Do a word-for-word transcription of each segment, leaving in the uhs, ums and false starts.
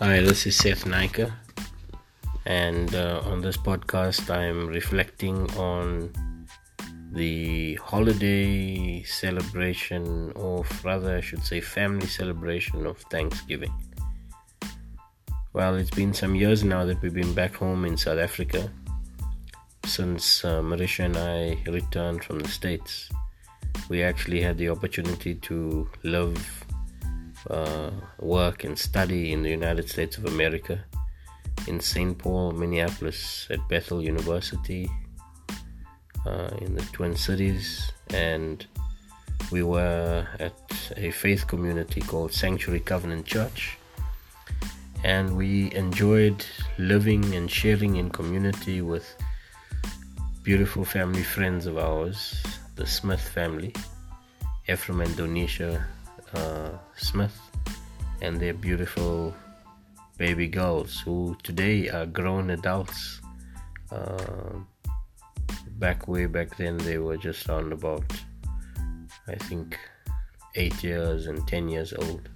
Hi, this is Seth Naika, and uh, on this podcast, I'm reflecting on the holiday celebration, or rather, I should say, family celebration of Thanksgiving. Well, it's been some years now that we've been back home in South Africa since uh, Marisha and I returned from the States. We actually had the opportunity to live Uh, work and study in the United States of America, in Saint Paul, Minneapolis, at Bethel University, uh, in the Twin Cities, and we were at a faith community called Sanctuary Covenant Church, and we enjoyed living and sharing in community with beautiful family friends of ours, the Smith family, Ephraim and Donisha Uh, Smith, and their beautiful baby girls, who today are grown adults. Uh, back way back then, they were just around about, I think, eight years and ten years old.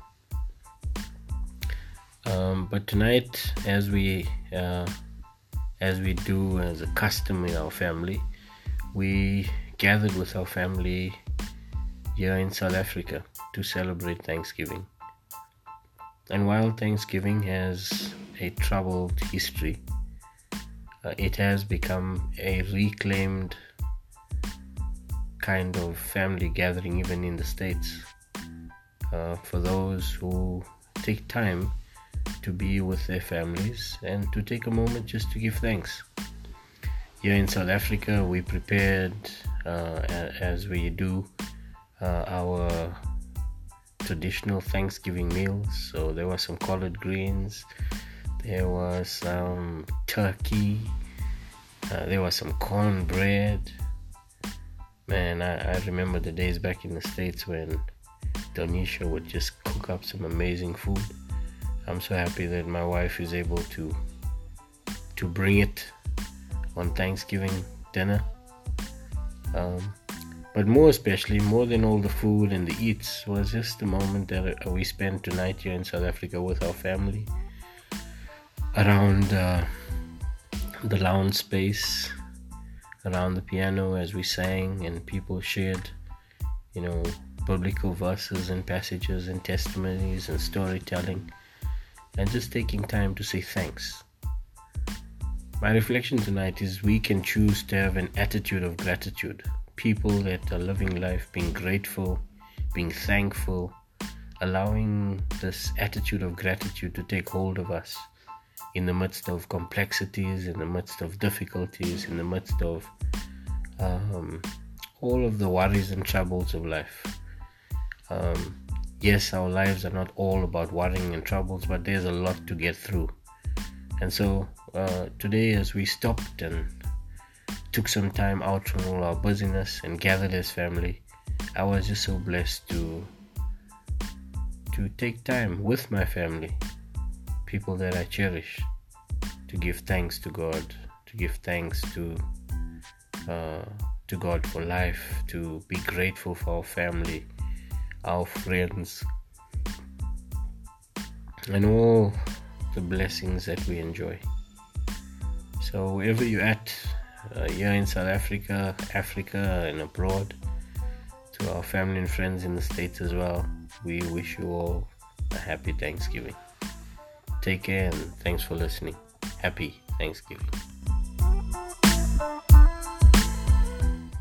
Um, but tonight, as we uh, as we do as a custom in our family, we gathered with our family here in South Africa to celebrate Thanksgiving. And while Thanksgiving has a troubled history, uh, it has become a reclaimed kind of family gathering even in the States, uh, for those who take time to be with their families and to take a moment just to give thanks. Here in South Africa, we prepared, uh, as we do, Uh, our traditional Thanksgiving meals. So there were some collard greens, there was some turkey, uh, there was some cornbread. Man, I, I remember the days back in the States when Donisha would just cook up some amazing food. I'm so happy that my wife is able to to bring it on Thanksgiving dinner. Um, But more especially, more than all the food and the eats, was just the moment that we spent tonight here in South Africa with our family around uh, the lounge space, around the piano as we sang, and people shared, you know, biblical verses and passages and testimonies and storytelling, and just taking time to say thanks. My reflection tonight is we can choose to have an attitude of gratitude. People that are living life being grateful, being thankful, allowing this attitude of gratitude to take hold of us in the midst of complexities, in the midst of difficulties, in the midst of um, all of the worries and troubles of life. Um, yes, our lives are not all about worrying and troubles, but there's a lot to get through. And so uh, today, as we stopped and took some time out from all our busyness and gathered as family, I was just so blessed to to take time with my family, people that I cherish, to give thanks to God, to give thanks to uh, to God for life, to be grateful for our family, our friends, and all the blessings that we enjoy. So wherever you're at, Uh, here in South Africa, Africa, and abroad, to our family and friends in the States as well, we wish you all a happy Thanksgiving. Take care, and thanks for listening. Happy Thanksgiving.